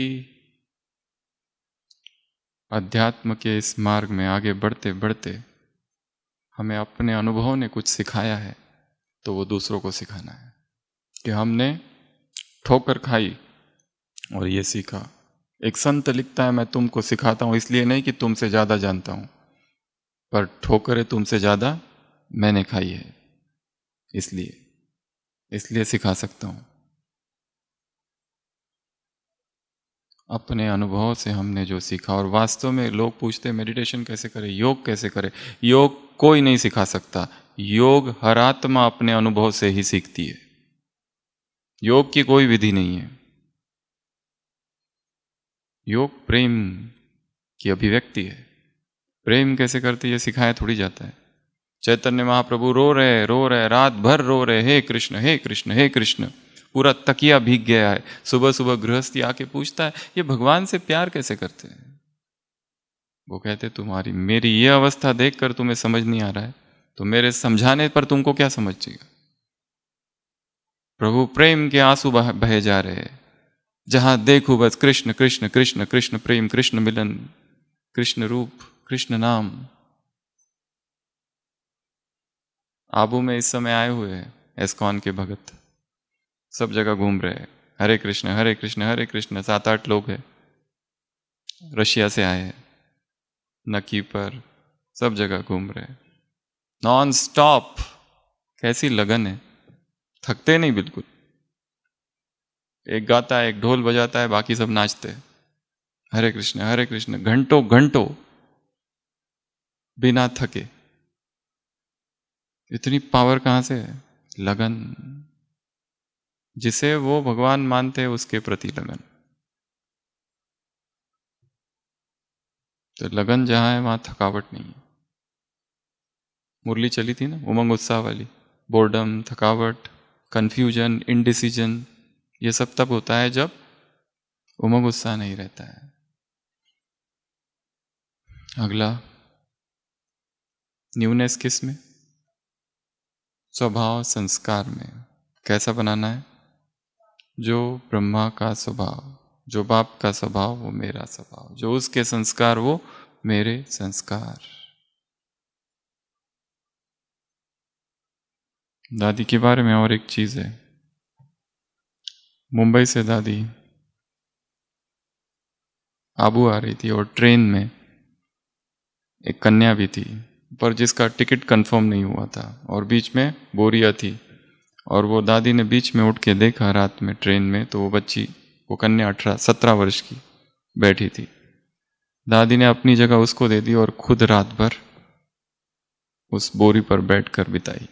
अध्यात्म के इस मार्ग में आगे बढ़ते बढ़ते हमें अपने अनुभव ने कुछ सिखाया है तो वो दूसरों को सिखाना है। कि हमने ठोकर खाई और ये सीखा। एक संत लिखता है मैं तुमको सिखाता हूं इसलिए नहीं कि तुमसे ज्यादा जानता हूं, पर ठोकरें तुमसे ज्यादा मैंने खाई है, इसलिए इसलिए सिखा सकता हूं। अपने अनुभव से हमने जो सीखा। और वास्तव में लोग पूछते हैं मेडिटेशन कैसे करें, योग कैसे करें। योग कोई नहीं सिखा सकता। योग हर आत्मा अपने अनुभव से ही सीखती है। योग की कोई विधि नहीं है। योग प्रेम की अभिव्यक्ति है। प्रेम कैसे करते ये सिखाया थोड़ी जाता है। चैतन्य महाप्रभु रो रहे रो रहे रात भर रो रहे, हे कृष्ण हे कृष्ण हे कृष्ण। पूरा तकिया भीग गया है। सुबह सुबह गृहस्थी आके पूछता है ये भगवान से प्यार कैसे करते हैं। वो कहते तुम्हारी मेरी ये अवस्था देखकर तुम्हें समझ नहीं आ रहा है, तो मेरे समझाने पर तुमको क्या समझिएगा। प्रभु प्रेम के आंसू बहे जा रहे हैं। जहां देखो बस कृष्ण कृष्ण कृष्ण कृष्ण प्रेम, कृष्ण मिलन, कृष्ण रूप, कृष्ण नाम। आबू में इस समय आए हुए हैं एस्कॉन के भगत, सब जगह घूम रहे हैं। हरे कृष्ण हरे कृष्ण हरे कृष्ण। सात आठ लोग हैं, रशिया से आए हैं, नकी पर, सब जगह घूम रहे हैं नॉन स्टॉप। कैसी लगन है, थकते नहीं बिल्कुल। एक गाता है, एक ढोल बजाता है, बाकी सब नाचते हैं, हरे कृष्ण हरे कृष्ण, घंटों घंटों बिना थके। इतनी पावर कहां से है? लगन। जिसे वो भगवान मानते हैं उसके प्रति लगन। तो लगन जहां है वहां थकावट नहीं है। मुरली चली थी ना उमंग उत्साह वाली, बोर्डम, थकावट, कंफ्यूजन, इनडिसीजन, ये सब तब होता है जब उमंग उत्साह नहीं रहता है। अगला, न्यूनेस किस में? स्वभाव संस्कार में। कैसा बनाना है? जो ब्रह्मा का स्वभाव, जो बाप का स्वभाव वो मेरा स्वभाव, जो उसके संस्कार वो मेरे संस्कार। दादी के बारे में और एक चीज है। मुंबई से दादी आबू आ रही थी और ट्रेन में एक कन्या भी थी, पर जिसका टिकट कंफर्म नहीं हुआ था, और बीच में बोरिया थी। और वो दादी ने बीच में उठ के देखा रात में ट्रेन में, तो वो बच्ची, वो कन्या अठारह सत्रह वर्ष की बैठी थी। दादी ने अपनी जगह उसको दे दी और खुद रात भर उस बोरी पर बैठकर बिताई।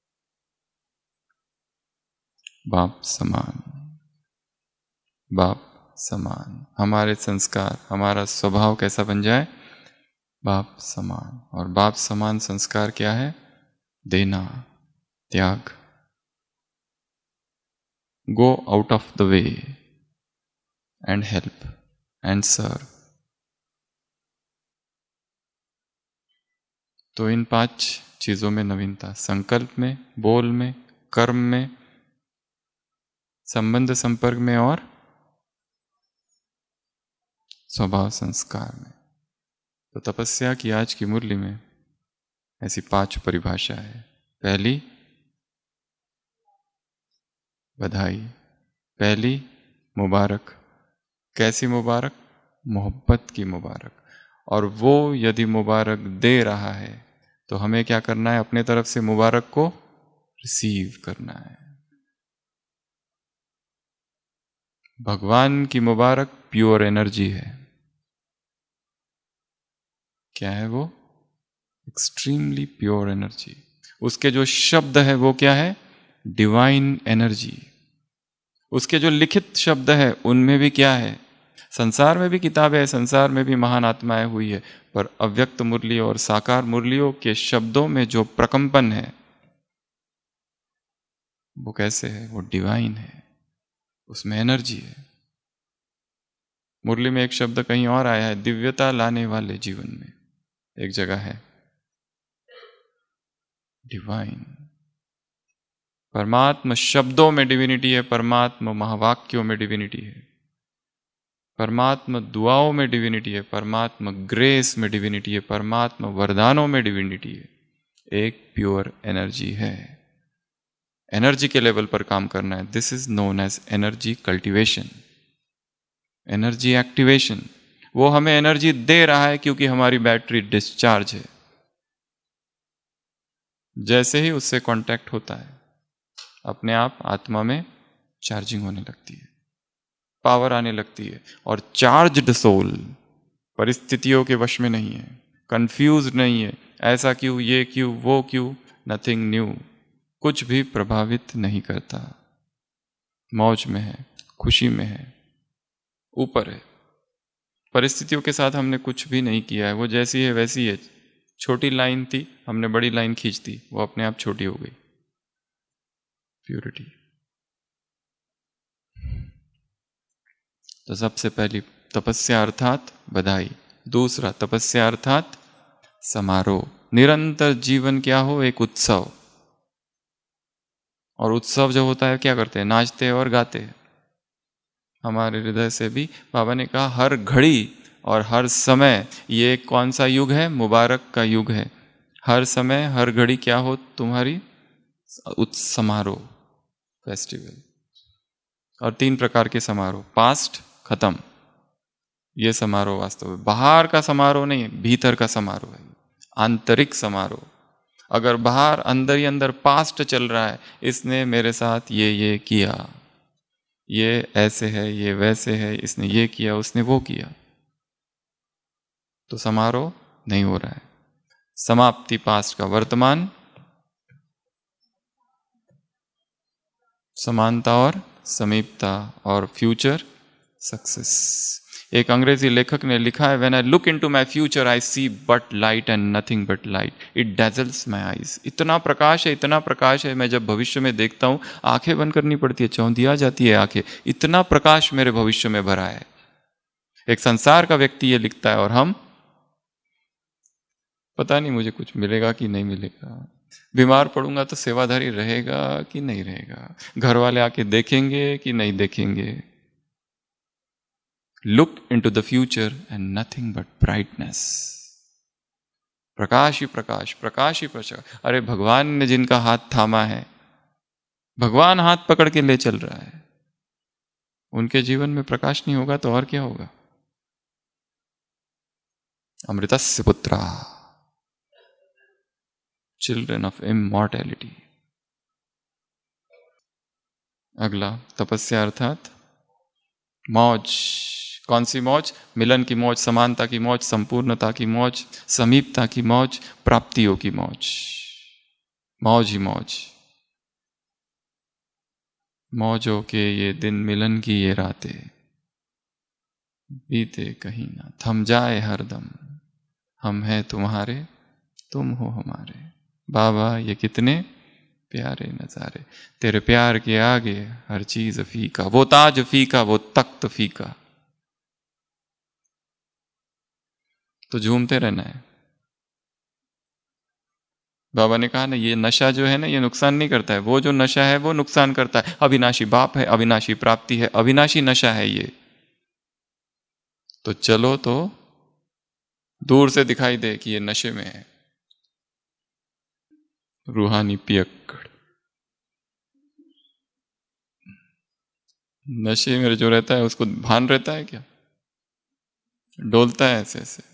बाप समान, बाप समान। हमारे संस्कार, हमारा स्वभाव कैसा बन जाए? बाप समान। और बाप समान संस्कार क्या है? देना, त्याग, go out of the way and help and serve. तो इन पांच चीजों में नवीनता, संकल्प में, बोल में, कर्म में, संबंध संपर्क में और स्वभाव संस्कार में। तो तपस्या की आज की मुरली में ऐसी पांच परिभाषा है। पहली बधाई, पहली मुबारक। कैसी मुबारक? मोहब्बत की मुबारक। और वो यदि मुबारक दे रहा है तो हमें क्या करना है? अपने तरफ से मुबारक को रिसीव करना है। भगवान की मुबारक प्योर एनर्जी है। क्या है वो? Extremely pure energy. उसके जो शब्द है वो क्या है? Divine energy. उसके जो लिखित शब्द है उनमें भी क्या है? संसार में भी किताबें है, संसार में भी महान आत्माएं हुई है, पर अव्यक्त मुरली और साकार मुरलियों के शब्दों में जो प्रकंपन है वो कैसे है? वो डिवाइन है, उसमें एनर्जी है। मुरली में एक शब्द कहीं और आया है, दिव्यता लाने वाले जीवन में, एक जगह है डिवाइन। परमात्मा शब्दों में डिविनिटी है, परमात्मा महावाक्यों में डिविनिटी है, परमात्मा दुआओं में डिविनिटी है, परमात्मा ग्रेस में डिविनिटी है, परमात्मा वरदानों में डिविनिटी है। एक प्योर एनर्जी है। एनर्जी के लेवल पर काम करना है। This is known as energy cultivation, energy activation. वो हमें एनर्जी दे रहा है क्योंकि हमारी बैटरी डिस्चार्ज है। जैसे ही उससे कांटेक्ट होता है अपने आप आत्मा में चार्जिंग होने लगती है, पावर आने लगती है। और चार्ज्ड सोल परिस्थितियों के वश में नहीं है, कंफ्यूज नहीं है, ऐसा क्यों, ये क्यों, वो क्यों, नथिंग न्यू। कुछ भी प्रभावित नहीं करता, मौज में है, खुशी में है, ऊपर है। परिस्थितियों के साथ हमने कुछ भी नहीं किया है, वो जैसी है वैसी है। छोटी लाइन थी, हमने बड़ी लाइन खींच दी, वो अपने आप छोटी हो गई। प्योरिटी। तो सबसे पहली तपस्या अर्थात बधाई। दूसरा तपस्या अर्थात समारोह। निरंतर जीवन क्या हो? एक उत्सव। और उत्सव जो होता है क्या करते हैं? नाचते हैं और गाते हैं। हमारे हृदय से भी बाबा ने कहा हर घड़ी और हर समय, ये कौन सा युग है? मुबारक का युग है। हर समय हर घड़ी क्या हो तुम्हारी? समारोह, फेस्टिवल। और तीन प्रकार के समारोह, पास्ट, खत्म, ये समारोह वास्तव में बाहर का समारोह नहीं है, भीतर का समारोह है, आंतरिक समारोह। अगर बाहर अंदर ही अंदर पास्ट चल रहा है, इसने मेरे साथ ये ये किया, ये ऐसे है, ये वैसे है, इसने ये किया, उसने वो किया, तो समारोह नहीं हो रहा है। समाप्ति पास्ट का वर्तमान, समानता और समीपता, और फ्यूचर सक्सेस। एक अंग्रेजी लेखक ने लिखा है, when I look into my future I see but light and nothing but light, it dazzles my eyes. इतना प्रकाश है, इतना प्रकाश है, मैं जब भविष्य में देखता हूं आंखें बंद करनी पड़ती है, चौंधिया जाती है आंखें, इतना प्रकाश मेरे भविष्य में भरा है। एक संसार का व्यक्ति ये लिखता है, और हम पता नहीं मुझे कुछ मिलेगा कि नहीं मिलेगा, बीमार पड़ूंगा तो सेवाधारी रहेगा कि नहीं रहेगा, घर वाले आके देखेंगे कि नहीं देखेंगे। Look into the future and nothing but brightness. प्रकाश ही प्रकाश, प्रकाश ही प्रकाश। अरे भगवान ने जिनका हाथ थामा है, भगवान हाथ पकड़ के ले चल रहा है, उनके जीवन में प्रकाश नहीं होगा तो और क्या होगा। अमृतस्य पुत्रा, चिल्ड्रन ऑफ इमॉर्टैलिटी। अगला तपस्या अर्थात मौज। कौन सी मौज? मिलन की मौज, समानता की मौज, संपूर्णता की मौज, समीपता की मौज, प्राप्तियों की मौज। मौज ही मौज। मौजों के ये दिन, मिलन की ये रातें, बीते कहीं ना, थम जाए हरदम, हम हैं तुम्हारे, तुम हो हमारे। बाबा ये कितने प्यारे नजारे, तेरे प्यार के आगे हर चीज फीका, वो ताज फीका, वो तख्त फीका। तो झूमते रहना है। बाबा ने कहा ना, ये नशा जो है ना, ये नुकसान नहीं करता है, वो जो नशा है वो नुकसान करता है। अविनाशी बाप है, अविनाशी प्राप्ति है, अविनाशी नशा है ये। तो चलो तो दूर से दिखाई दे कि ये नशे में है। रूहानी पियक्कड़, नशे में जो रहता है उसको भान रहता है क्या? डोलता है ऐसे ऐसे।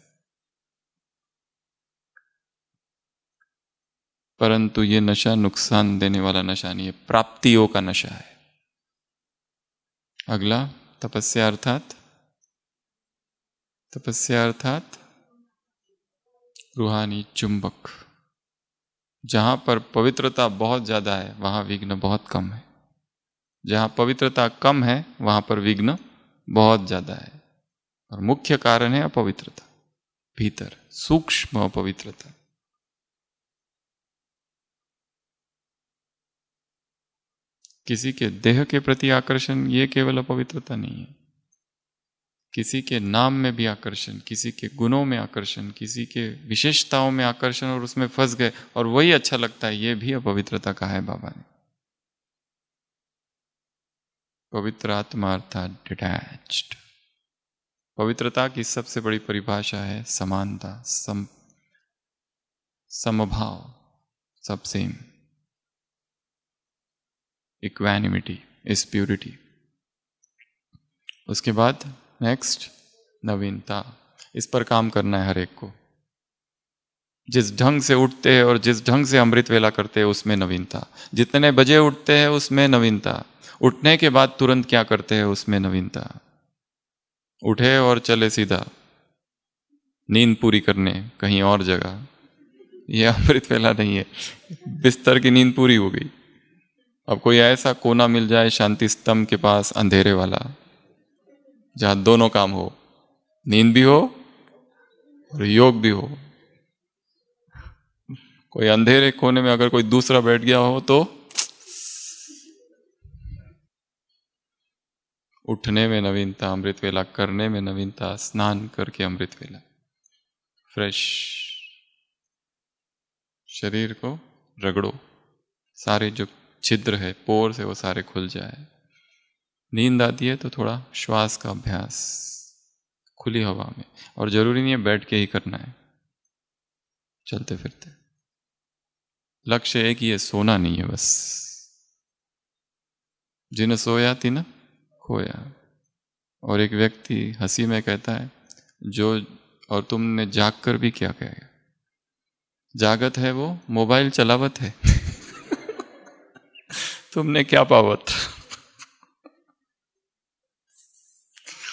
परंतु ये नशा नुकसान देने वाला नशा नहीं है, प्राप्तियों का नशा है। अगला तपस्या अर्थात, तपस्या अर्थात रूहानी चुंबक। जहां पर पवित्रता बहुत ज्यादा है वहां विघ्न बहुत कम है, जहां पवित्रता कम है वहां पर विघ्न बहुत ज्यादा है। और मुख्य कारण है अपवित्रता, भीतर सूक्ष्म अपवित्रता। किसी के देह के प्रति आकर्षण ये केवल अपवित्रता नहीं है, किसी के नाम में भी आकर्षण, किसी के गुणों में आकर्षण, किसी के विशेषताओं में आकर्षण, और उसमें फंस गए और वही अच्छा लगता है, ये भी अपवित्रता कहा है बाबा ने। पवित्र आत्मा अर्थात डिटैच्ड। पवित्रता की सबसे बड़ी परिभाषा है समानता, सम समभाव, सब सेम, इक्वानिमिटी इज प्यूरिटी। उसके बाद नेक्स्ट नवीनता। इस पर काम करना है हर एक को। जिस ढंग से उठते हैं और जिस ढंग से अमृत वेला करते हैं उसमें नवीनता, जितने बजे उठते हैं उसमें नवीनता, उठने के बाद तुरंत क्या करते हैं उसमें नवीनता। उठे और चले सीधा नींद पूरी करने कहीं और जगह, यह अमृत वेला नहीं है। बिस्तर की नींद पूरी हो गई, अब कोई ऐसा कोना मिल जाए शांति स्तंभ के पास अंधेरे वाला, जहां दोनों काम हो, नींद भी हो और योग भी हो। कोई अंधेरे कोने में अगर कोई दूसरा बैठ गया हो तो उठने में नवीनता, अमृत वेला करने में नवीनता, स्नान करके अमृत वेला, फ्रेश। शरीर को रगड़ो, सारे जो छिद्र है पोर से वो सारे खुल जाए। नींद आती है तो थोड़ा श्वास का अभ्यास खुली हवा में, और जरूरी नहीं है बैठ के ही करना है, चलते फिरते। लक्ष्य एक ही है, सोना नहीं है बस। जिन सोया तिन खोया। और एक व्यक्ति हंसी में कहता है, जो और तुमने जाग कर भी क्या कहेगा, जागत है वो मोबाइल चलावत है तुमने क्या पावत।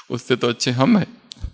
उससे तो अच्छे हम हैं।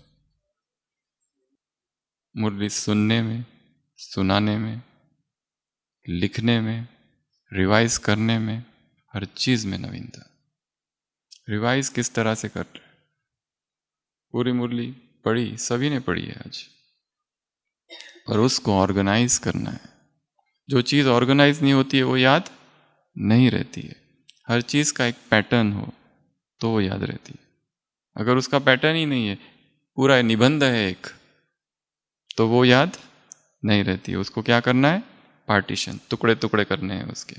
मुरली सुनने में, सुनाने में, लिखने में, रिवाइज करने में, हर चीज में नवीनता। रिवाइज किस तरह से कर रहे? पूरी मुरली पढ़ी, सभी ने पढ़ी है आज, पर उसको ऑर्गेनाइज करना है। जो चीज ऑर्गेनाइज नहीं होती है वो याद नहीं रहती है। हर चीज का एक पैटर्न हो तो वो याद रहती है। अगर उसका पैटर्न ही नहीं है, पूरा निबंध है एक, तो वो याद नहीं रहती है। उसको क्या करना है? पार्टीशन, टुकड़े टुकड़े करने हैं उसके।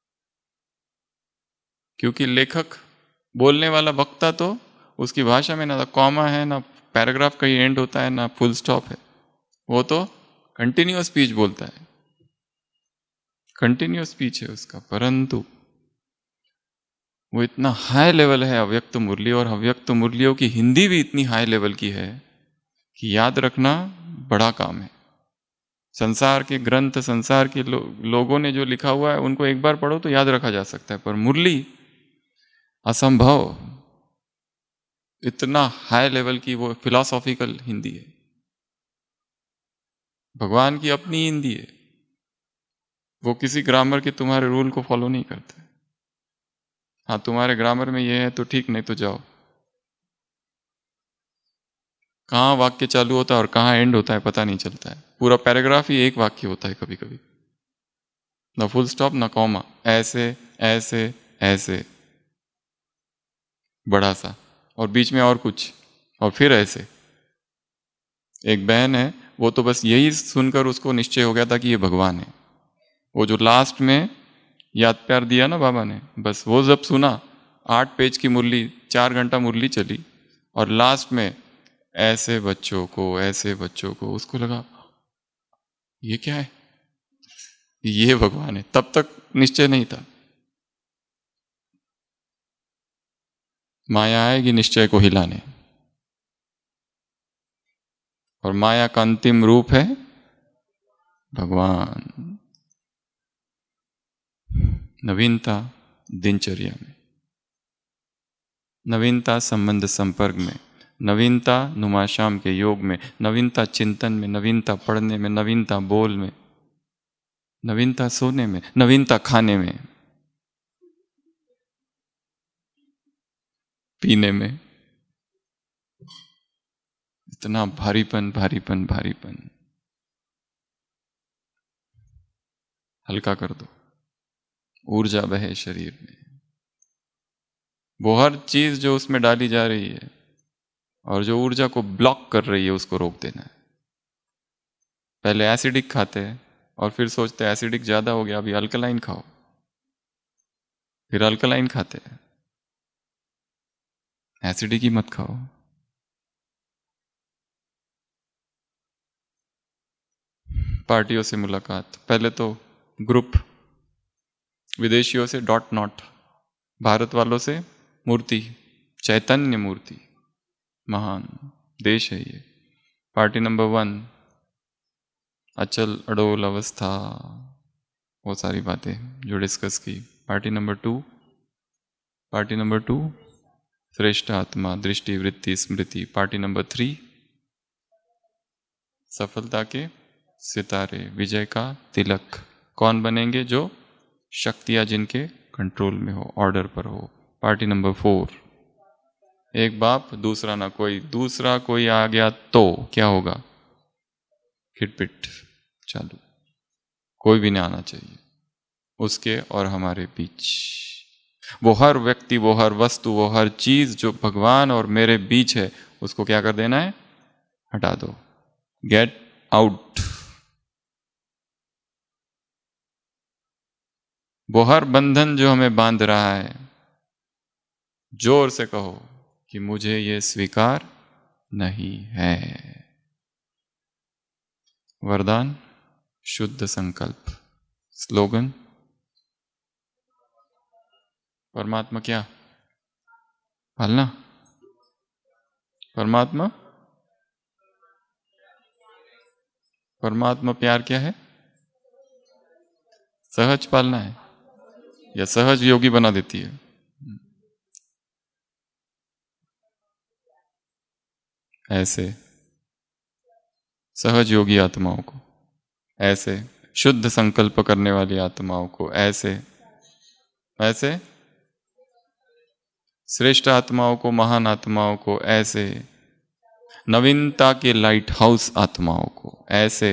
क्योंकि लेखक, बोलने वाला वक्ता, तो उसकी भाषा में ना कॉमा है, ना पैराग्राफ का एंड होता है, ना फुल स्टॉप है। वो तो कंटिन्यूअस स्पीच बोलता है, कंटिन्यूअस स्पीच है उसका। परंतु वो इतना हाई लेवल है अव्यक्त मुरली, और अव्यक्त मुरलियों की हिंदी भी इतनी हाई लेवल की है कि याद रखना बड़ा काम है। संसार के ग्रंथ, संसार के लो, लोगों ने जो लिखा हुआ है उनको एक बार पढ़ो तो याद रखा जा सकता है, पर मुरली असंभव। इतना हाई लेवल की वो फिलॉसॉफिकल हिंदी है। भगवान की अपनी हिंदी है। वो किसी ग्रामर के तुम्हारे रूल को फॉलो नहीं करते। हाँ, तुम्हारे ग्रामर में ये है तो ठीक, नहीं तो जाओ। कहाँ वाक्य चालू होता है और कहाँ एंड होता है पता नहीं चलता है। पूरा पैराग्राफ ही एक वाक्य होता है कभी कभी, ना फुल स्टॉप ना कॉमा, ऐसे ऐसे ऐसे बड़ा सा, और बीच में और कुछ, और फिर ऐसे। एक बहन है, वो तो बस यही सुनकर उसको निश्चय हो गया था कि ये भगवान है। वो जो लास्ट में याद प्यार दिया ना बाबा ने, बस वो जब सुना, आठ पेज की मुरली, चार घंटा मुरली चली, और लास्ट में ऐसे बच्चों को, ऐसे बच्चों को, उसको लगा ये क्या है, ये भगवान है। तब तक निश्चय नहीं था। माया आएगी निश्चय को हिलाने, और माया का अंतिम रूप है भगवान। नवीनता दिनचर्या में, नवीनता संबंध संपर्क में, नवीनता नुमाशाम के योग में, नवीनता चिंतन में, नवीनता पढ़ने में, नवीनता बोल में, नवीनता सोने में, नवीनता खाने में, पीने में। इतना भारीपन भारीपन भारीपन, हल्का कर दो, ऊर्जा बहे शरीर में। वो हर चीज जो उसमें डाली जा रही है और जो ऊर्जा को ब्लॉक कर रही है, उसको रोक देना है। पहले एसिडिक खाते हैं और फिर सोचते हैं एसिडिक ज्यादा हो गया, अभी अल्कलाइन खाओ, फिर अल्कलाइन खाते हैं। एसिडिक ही मत खाओ। पार्टियों से मुलाकात, पहले तो ग्रुप, विदेशियों से डॉट नॉट, भारत वालों से मूर्ति, चैतन्य मूर्ति, महान देश है ये। पार्टी नंबर वन, अचल अडोल अवस्था, वो सारी बातें जो डिस्कस की। Party number two, party number two श्रेष्ठ आत्मा, दृष्टि, वृत्ति, स्मृति। पार्टी नंबर थ्री, सफलता के सितारे, विजय का तिलक। कौन बनेंगे? जो शक्तियां जिनके कंट्रोल में हो, ऑर्डर पर हो। पार्टी नंबर फोर, एक बाप दूसरा ना कोई, दूसरा कोई आ गया तो क्या होगा? खिटपिट चालू, कोई भी नहीं आना चाहिए उसके और हमारे बीच। वो हर व्यक्ति, वो हर वस्तु, वो हर चीज जो भगवान और मेरे बीच है, उसको क्या कर देना है? हटा दो, गेट आउट। वो हर बंधन जो हमें बांध रहा है, जोर से कहो कि मुझे ये स्वीकार नहीं है। वरदान, शुद्ध संकल्प। स्लोगन, परमात्मा क्या? पालना। परमात्मा, परमात्मा प्यार क्या है? सहज पालना है या सहज योगी बना देती है? ऐसे सहज योगी आत्माओं को, ऐसे शुद्ध संकल्प करने वाली आत्माओं को, ऐसे ऐसे श्रेष्ठ आत्माओं को, महान आत्माओं को, ऐसे नवीनता के लाइट हाउस आत्माओं को, ऐसे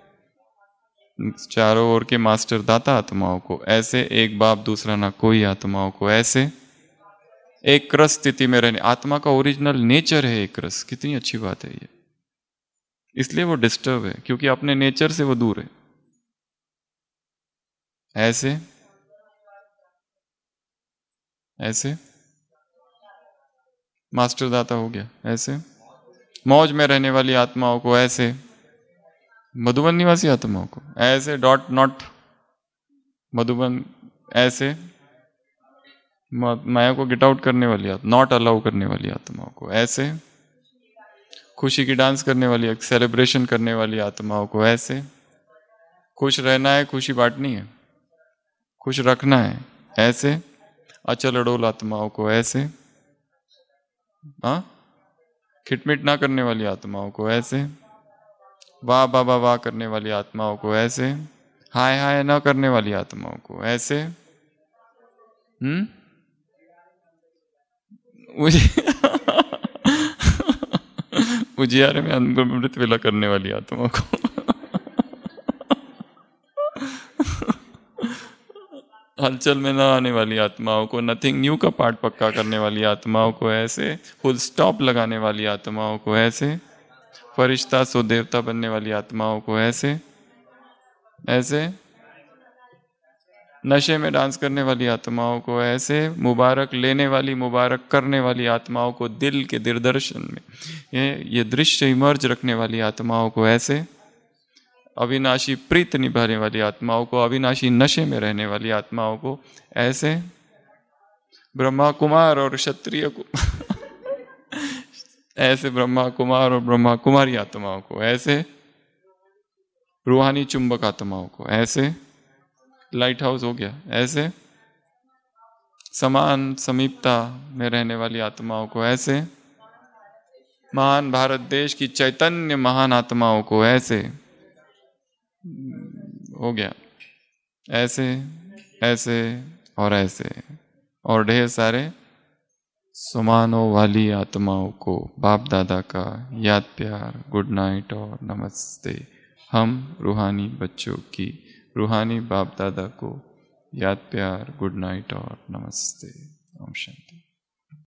चारों ओर के मास्टर दाता आत्माओं को, ऐसे एक बाप दूसरा ना कोई आत्माओं को, ऐसे एक रस स्थिति में रहने। आत्मा का ओरिजिनल नेचर है एक रस। कितनी अच्छी बात है ये। इसलिए वो डिस्टर्ब है, क्योंकि अपने नेचर से वो दूर है। ऐसे ऐसे मास्टर दाता हो गया, ऐसे मौज में रहने वाली आत्माओं को, ऐसे मधुबन निवासी आत्माओं को, ऐसे डॉट नॉट मधुबन, ऐसे माया को गेट आउट करने वाली आत्मा, नॉट अलाउ करने वाली आत्माओं को, ऐसे खुशी की डांस करने वाली, सेलिब्रेशन करने वाली आत्माओं को, ऐसे खुश रहना है, खुशी बांटनी है, खुश रखना है, ऐसे अचल अडोल आत्माओं को, ऐसे हाँ खिटमिट ना करने वाली आत्माओं को, ऐसे वाह वाह वाह वाह करने वाली आत्माओं को, ऐसे हाय हाय ना करने वाली आत्माओं को, ऐसे हम्म उजियारे में अमृत वेला करने वाली आत्माओं को, हलचल में न आने वाली आत्माओं को, नथिंग न्यू का पार्ट पक्का करने वाली आत्माओं को, ऐसे फुल स्टॉप लगाने वाली आत्माओं को, ऐसे फरिश्ता सो देवता बनने वाली आत्माओं को, ऐसे ऐसे नशे में डांस करने वाली आत्माओं को, ऐसे मुबारक लेने वाली, मुबारक करने वाली आत्माओं को, दिल के दिरदर्शन में ये ये दृश्य इमर्ज रखने वाली आत्माओं को, ऐसे अविनाशी प्रीत निभाने वाली आत्माओं को, अविनाशी नशे में रहने वाली आत्माओं को, ऐसे ब्रह्मा कुमार और क्षत्रिय को ऐसे ब्रह्मा कुमार और ब्रह्मा कुमारी आत्माओं को, ऐसे रूहानी चुंबक आत्माओं को, ऐसे लाइट हाउस हो गया, ऐसे समान समीपता में रहने वाली आत्माओं को, ऐसे महान भारत देश की चैतन्य महान आत्माओं को, ऐसे हो गया, ऐसे ऐसे और ऐसे और ढेर सारे सुमानों वाली आत्माओं को बाप दादा का याद प्यार, गुड नाइट और नमस्ते। हम रूहानी बच्चों की रूहानी बाप दादा को याद प्यार, गुड नाइट और नमस्ते। ओम शांति।